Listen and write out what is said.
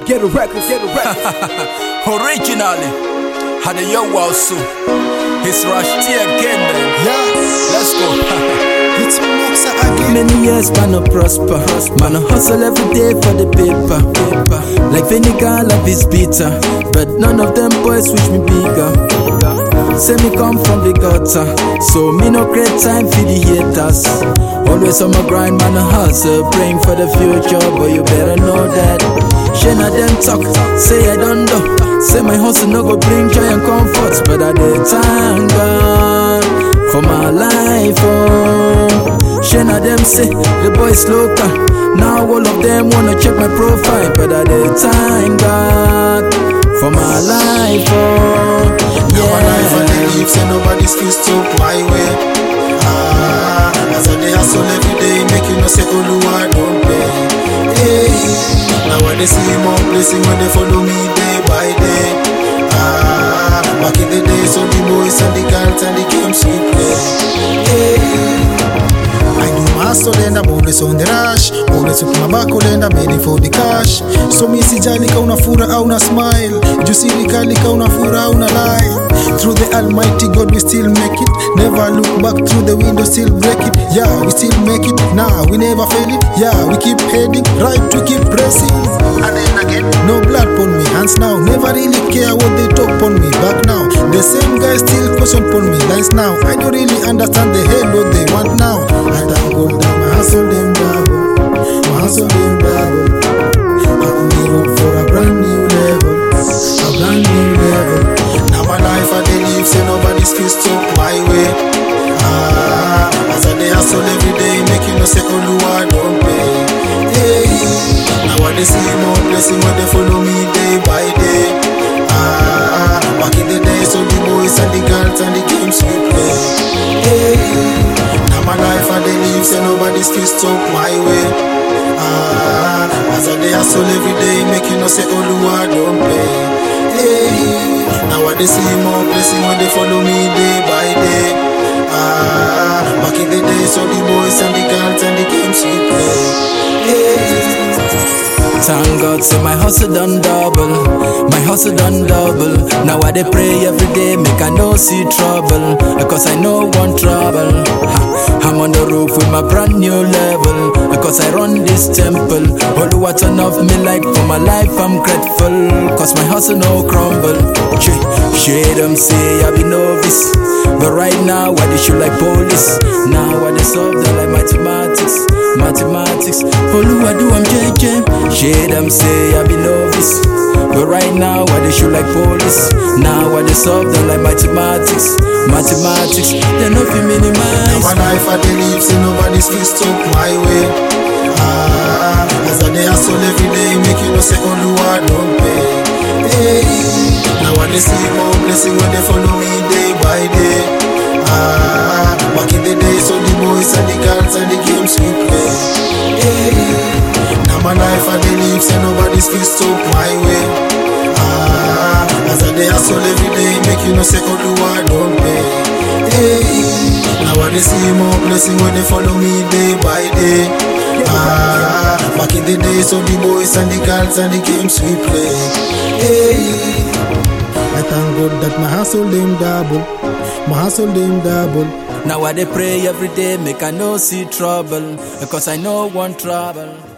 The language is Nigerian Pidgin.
Get a record. Originally, had a yo also. It's Rush T again, man. Yeah, Let's go. it's Moxa again. Many years, man, I prosper. Man, I hustle every day for the paper. Like vinegar, life is bitter. But none of them boys wish me bigger. Say me come from the gutter, so me no great time for the haters. Always on my grind, man, I hustle, praying for the future, but you better know that. Shane of them talk, say I don't know. Say my hustle no go bring joy and comfort, but I did thank God for my life. Oh, Shane of them say the boys local. Now all of them wanna check my profile, but I did thank God for my life. Oh, yeah. My life and the live, say nobody's feels took my way. As I dey hustle every day, make you know say Oluwa don't pay. Hey, now I dey see more blessing when they follow me day by day. Back in the days, so the boys and the girls and the games we play. Hey, I do my hustle and I'm always on the rush. Always with my back and I'm heading for the cash. So me sijali ka una fura au na smile. Jusiri kali ka una fura au na lie. Through the Almighty God we still make it. Never look back through the window, still break it. Yeah, we still make it. Nah, we never fail it. Yeah, we keep heading right, we keep pressing. And then again, no blood on me hands now. Never really care what they talk on me back now. The same guys still question on me lines now. I don't really understand the hell what they want now. I thank God that my hustle them double. My hustle them double. I only hope for a brand new level. A brand new level. Now my life I dey live, say nobody's feels took my way. As I dey hustle every day, make you know say Oluwa don't pay. Hey, now I dey see more blessing when they follow me day by day. Back in the days, so the boys and the girls and the games we play. Hey, now my life I dey live, say nobody's feels took my way. As I dey hustle every day, make you know say Oluwa don't pay. Hey, now I dey see more blessing when they follow me day by day. Back in the days, so the boys and the girls and the games we play. Hey. Thank God, say my hustle done double. My hustle done double. Now I dey pray every day, make I no see trouble. Because I know one trouble. I'm on the roof with my brand new level. Because I run this temple. Oluwa turn off me like for my life I'm grateful. Cause my hustle no crumble. Shade them say I be novice. But right now I dey shoot like police. Now I dey solve them like mathematics. Oluwa do I'm JJ. Shade them say I be novice. But right now I dey shoot like police. Now I dey solve them like mathematics. They no fit minimize. Now my life I dey live, say nobody's feels took my way. As I dey hustle every day, make you know say Oluwa don't pay. Hey, now I dey see more blessing when they follow me day by day. Back in the days, so the boys and the girls and the games we play. Hey, now my life I dey live, say nobody's feels took my way. As I dey hustle every day, make you know say Oluwa don't pay. Hey, now I dey see more blessing when they follow me day by day. Back in the days, so the boys and the girls and the games we play. Hey, I thank God that my hustle them double. My hustle them double. Now I dey pray every day, make I no see trouble. Because I know one trouble.